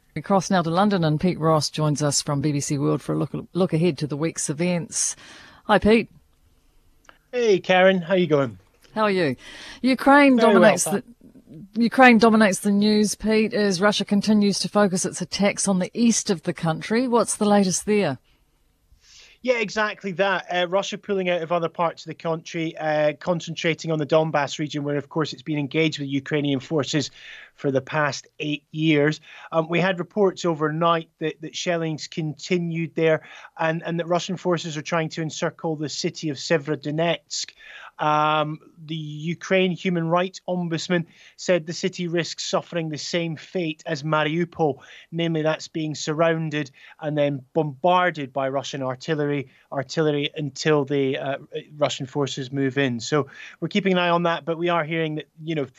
We cross now to London, and Pete Ross joins us from BBC World for a look ahead to the week's events. Hi, Pete. Hey, Karen. How you going? How are you? Ukraine Very well, dominates the news, Pete, as Russia continues to focus its attacks on the east of the country. What's the latest there? Yeah, exactly that. Russia pulling out of other parts of the country, concentrating on the Donbass region, where, of course, it's been engaged with Ukrainian forces for the past 8 years. We had reports overnight that shellings continued there and that Russian forces are trying to encircle the city of Severodonetsk. The Ukraine Human Rights Ombudsman said the city risks suffering the same fate as Mariupol, namely that's being surrounded and then bombarded by Russian artillery until the Russian forces move in. So we're keeping an eye on that, but we are hearing that,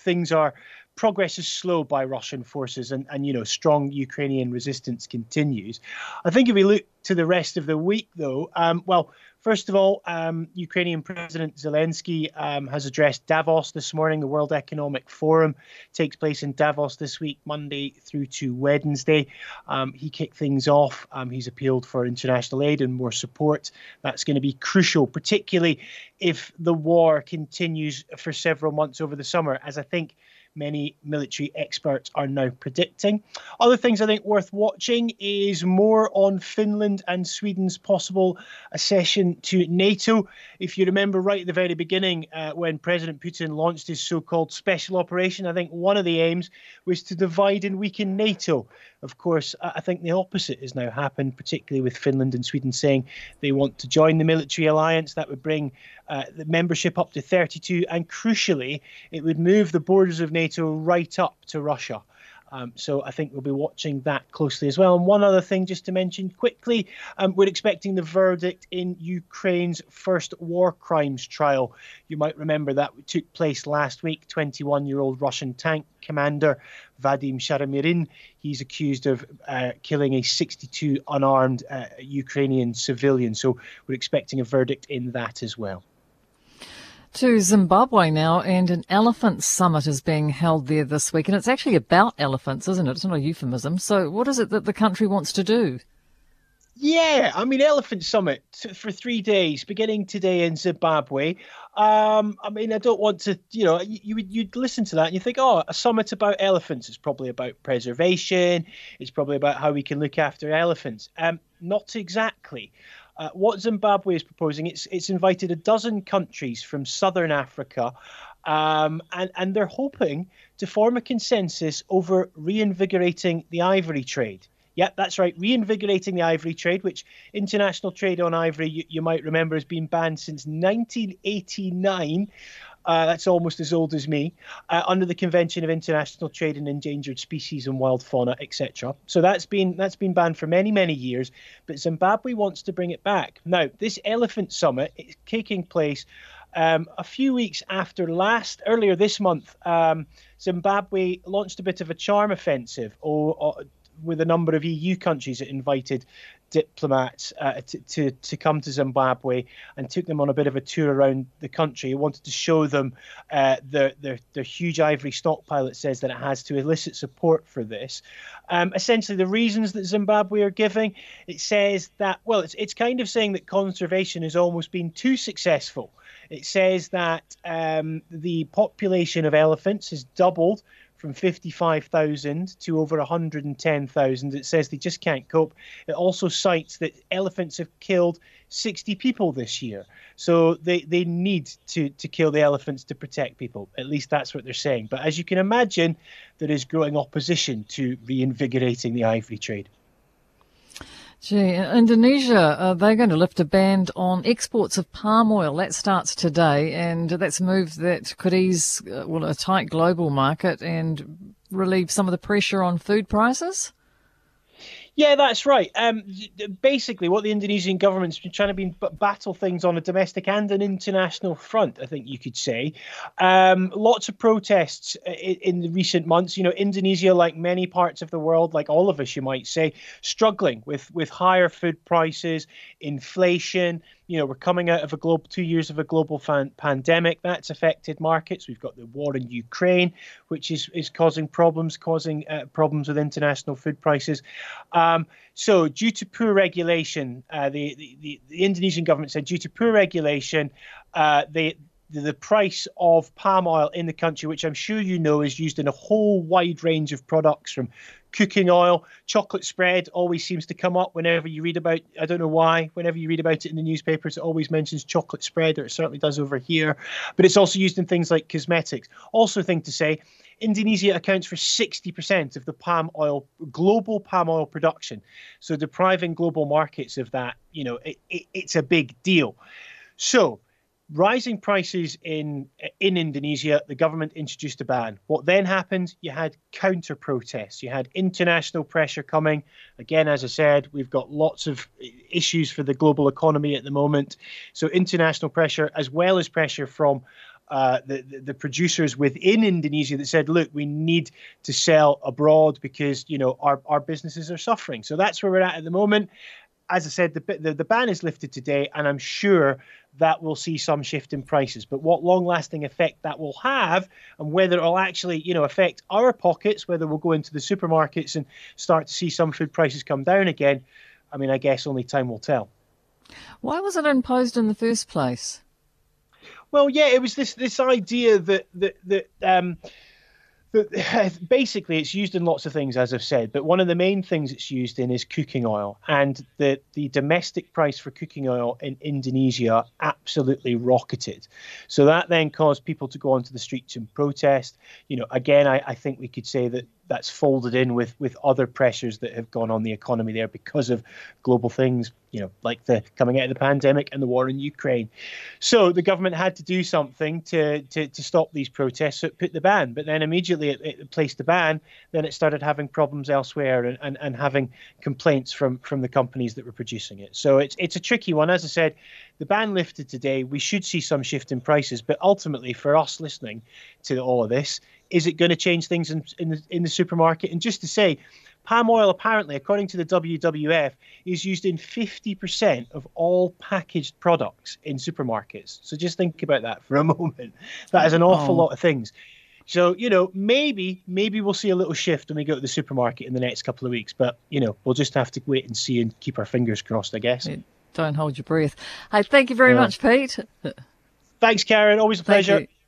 progress is slow by Russian forces and strong Ukrainian resistance continues. I think if we look to the rest of the week, though, first of all, Ukrainian President Zelensky has addressed Davos this morning. The World Economic Forum takes place in Davos this week, Monday through to Wednesday. He kicked things off. He's appealed for international aid and more support. That's going to be crucial, particularly if the war continues for several months over the summer, as I think many military experts are now predicting. Other things I think worth watching is more on Finland and Sweden's possible accession to NATO. If you remember right at the very beginning, when President Putin launched his so-called special operation, I think one of the aims was to divide and weaken NATO. Of course, I think the opposite has now happened, particularly with Finland and Sweden saying they want to join the military alliance. That would bring the membership up to 32, and crucially, it would move the borders of NATO right up to Russia. So I think we'll be watching that closely as well. And one other thing just to mention quickly, we're expecting the verdict in Ukraine's first war crimes trial. You might remember that took place last week. 21-year-old Russian tank commander Vadim Sharamirin, he's accused of killing a 62 unarmed Ukrainian civilian. So we're expecting a verdict in that as well. To Zimbabwe now, and an elephant summit is being held there this week. And it's actually about elephants, isn't it? It's not a euphemism. So what is it that the country wants to do? Yeah, Elephant Summit for 3 days, beginning today in Zimbabwe. I don't want to, you'd listen to that and you think, oh, a summit about elephants. It's probably about preservation. It's probably about how we can look after elephants. Not exactly. What Zimbabwe is proposing, it's invited a dozen countries from southern Africa, and they're hoping to form a consensus over reinvigorating the ivory trade. Yeah, that's right, reinvigorating the ivory trade, which international trade on ivory, you might remember, has been banned since 1989. That's almost as old as me, under the Convention of International Trade in Endangered Species and Wild Fauna, etc. So that's been banned for many, many years, but Zimbabwe wants to bring it back. Now, this Elephant Summit is taking place a few weeks after earlier this month. Zimbabwe launched a bit of a charm offensive with a number of EU countries that invited diplomats to come to Zimbabwe and took them on a bit of a tour around the country. It wanted to show them the huge ivory stockpile. It says that it has, to elicit support for this. Essentially, the reasons that Zimbabwe are giving, it says that, it's kind of saying that conservation has almost been too successful. It says that the population of elephants has doubled from 55,000 to over 110,000. It says they just can't cope. It also cites that elephants have killed 60 people this year. So they need to kill the elephants to protect people. At least that's what they're saying. But as you can imagine, there is growing opposition to reinvigorating the ivory trade. Gee, Indonesia, they're going to lift a ban on exports of palm oil. That starts today, and that's a move that could ease a tight global market and relieve some of the pressure on food prices. Yeah, that's right. Basically, what the Indonesian government's been trying to battle things on a domestic and an international front, I think you could say. Lots of protests in the recent months. Indonesia, like many parts of the world, like all of us, you might say, struggling with higher food prices, inflation. we're coming out of 2 years of a global pandemic. That's affected markets. We've got the war in Ukraine, which is causing problems with international food prices. So due to poor regulation, the Indonesian government said due to poor regulation, the price of palm oil in the country, which I'm sure you know is used in a whole wide range of products, from cooking oil, chocolate spread always seems to come up whenever you read about, I don't know why, whenever you read about it in the newspapers, it always mentions chocolate spread, or it certainly does over here. But it's also used in things like cosmetics. Also, thing to say, Indonesia accounts for 60% of the global palm oil production. So depriving global markets of that, it's a big deal. So rising prices in Indonesia, the government introduced a ban. What then happened? You had counter protests. You had international pressure coming. Again, as I said, we've got lots of issues for the global economy at the moment. So international pressure, as well as pressure from the producers within Indonesia that said, look, we need to sell abroad because, our businesses are suffering. So that's where we're at the moment. As I said, the ban is lifted today, and I'm sure that we'll see some shift in prices. But what long-lasting effect that will have, and whether it will actually, affect our pockets, whether we'll go into the supermarkets and start to see some food prices come down again, I guess only time will tell. Why was it imposed in the first place? Well, yeah, it was this idea that basically it's used in lots of things, as I've said, but one of the main things it's used in is cooking oil. And the domestic price for cooking oil in Indonesia absolutely rocketed. So that then caused people to go onto the streets and protest. Again, I think we could say that that's folded in with other pressures that have gone on the economy there because of global things, like the coming out of the pandemic and the war in Ukraine. So the government had to do something to stop these protests. So it put the ban, but then immediately it placed the ban. Then it started having problems elsewhere and having complaints from the companies that were producing it. So it's a tricky one. As I said, the ban lifted today. We should see some shift in prices, but ultimately for us listening to all of this, is it going to change things in the supermarket? And just to say, palm oil, apparently, according to the WWF, is used in 50% of all packaged products in supermarkets. So just think about that for a moment. That is an awful lot of things. So, maybe we'll see a little shift when we go to the supermarket in the next couple of weeks. But, we'll just have to wait and see and keep our fingers crossed, I guess. Don't hold your breath. Hey, thank you very much, Pete. Thanks, Karen. Always a pleasure.